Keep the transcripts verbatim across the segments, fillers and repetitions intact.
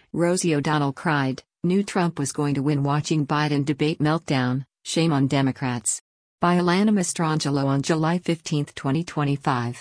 Rosie O'Donnell cried, knew Trump was going to win watching Biden debate meltdown, shame on Democrats. By Alana Mastrangelo on July fifteenth, twenty twenty-five.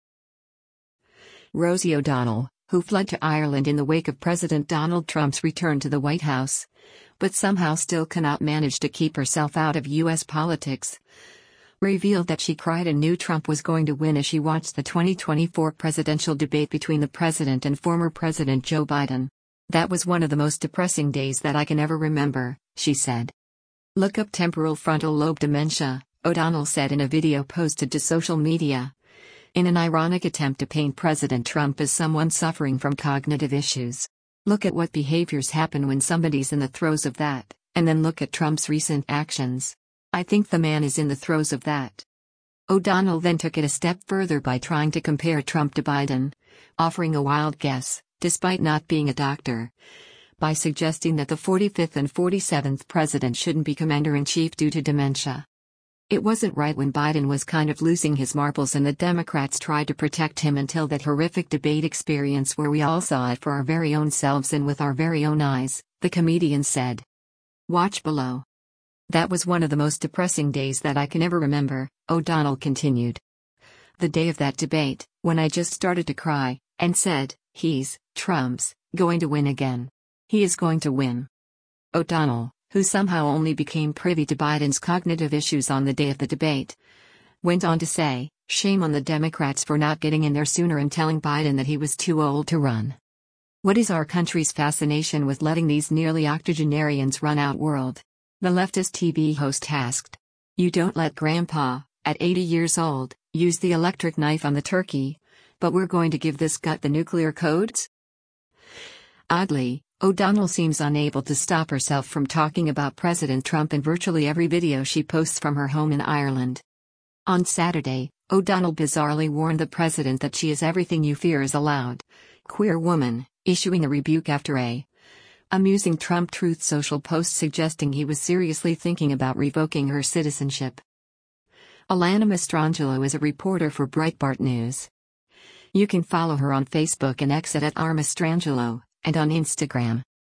Rosie O'Donnell, who fled to Ireland in the wake of President Donald Trump's return to the White House, but somehow still cannot manage to keep herself out of U S politics, revealed that she cried and knew Trump was going to win as she watched the twenty twenty-four presidential debate between the president and former President Joe Biden. That was one of the most depressing days that I can ever remember, she said. Look up temporal frontal lobe dementia, O'Donnell said in a video posted to social media, in an ironic attempt to paint President Trump as someone suffering from cognitive issues. Look at what behaviors happen when somebody's in the throes of that, and then look at Trump's recent actions. I think the man is in the throes of that. O'Donnell then took it a step further by trying to compare Trump to Biden, offering a wild guess, despite not being a doctor, by suggesting that the forty-fifth and forty-seventh president shouldn't be commander-in-chief due to dementia. It wasn't right when Biden was kind of losing his marbles and the Democrats tried to protect him until that horrific debate experience where we all saw it for our very own selves and with our very own eyes, the comedian said. Watch below. That was one of the most depressing days that I can ever remember, O'Donnell continued. The day of that debate, when I just started to cry, and said, he's, Trump's, going to win again. He is going to win. O'Donnell, who somehow only became privy to Biden's cognitive issues on the day of the debate, went on to say, shame on the Democrats for not getting in there sooner and telling Biden that he was too old to run. What is our country's fascination with letting these nearly octogenarians run out world? The leftist T V host asked. You don't let Grandpa, at eighty years old, use the electric knife on the turkey, but we're going to give this gut the nuclear codes? Oddly, O'Donnell seems unable to stop herself from talking about President Trump in virtually every video she posts from her home in Ireland. On Saturday, O'Donnell bizarrely warned the president that she is everything you fear is a loud, queer woman, issuing a rebuke after a amusing Trump Truth Social post suggesting he was seriously thinking about revoking her citizenship. Alana Mastrangelo is a reporter for Breitbart News. You can follow her on Facebook and X at R Mastrangelo, and on Instagram.